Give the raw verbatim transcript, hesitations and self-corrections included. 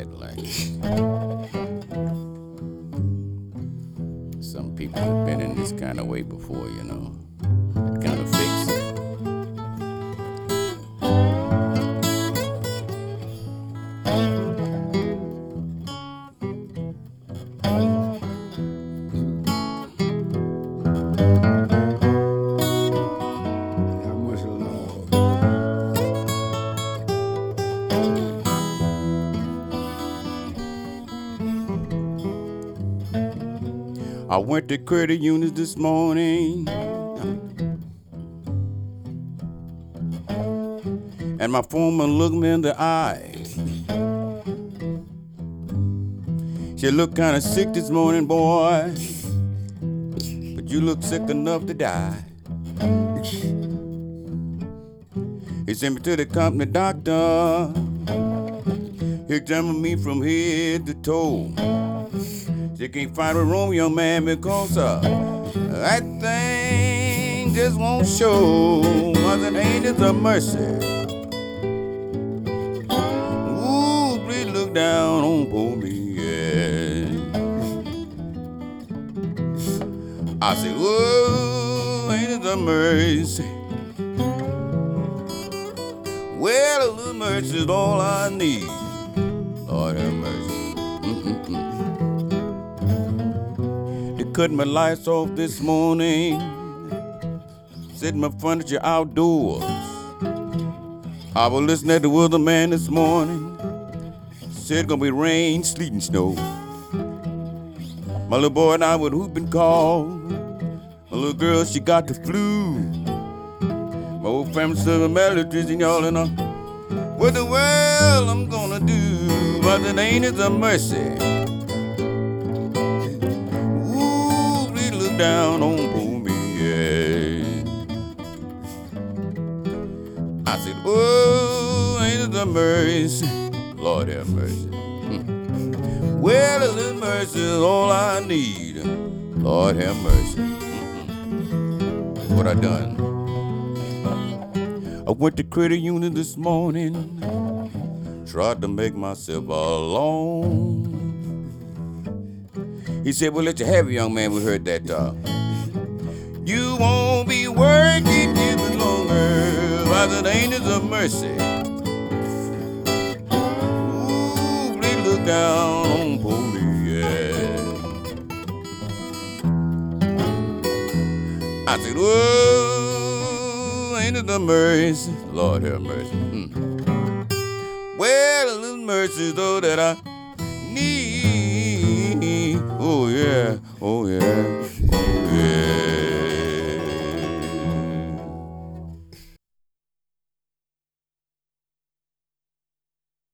Cadillac. Some people have been in this kind of way before, you know. It kind of fakes it. I went to credit unions this morning, and my foreman looked me in the eye. She looked kind of sick this morning, boy, but you look sick enough to die. He sent me to the company doctor. He examined me from head to toe. She can't find a room, young man, because uh, that thing just won't show. Cause it ain't it's a mercy. Ooh, please look down on poor me, yeah. I said, ooh, ain't it a mercy? Well, a little mercy is all I need. Lord have mercy. Cut my lights off this morning, setting my furniture outdoors. I was listening to the weatherman this morning, said gonna be rain, sleet, and snow. My little boy and I would hoop and call. My little girl, she got the flu. My old family serving electricity, y'all, and uh, what the world I'm gonna do? But it ain't it's a mercy. Down on poor me, yeah. I said, oh, ain't it a mercy? Lord have mercy. Hmm. Well, a little mercy is all I need. Lord have mercy. Mm-hmm. What I done? I went to credit union this morning, tried to make myself alone. He said, well, let you have it, young man. We heard that. Uh, you won't be working even longer, but it ain't it's a mercy. Ooh, please look down on poor me, yeah. I said, oh, ain't it a mercy? Lord have mercy. Mm. Well, a little mercy, though, that I need. Oh, yeah. Oh, yeah.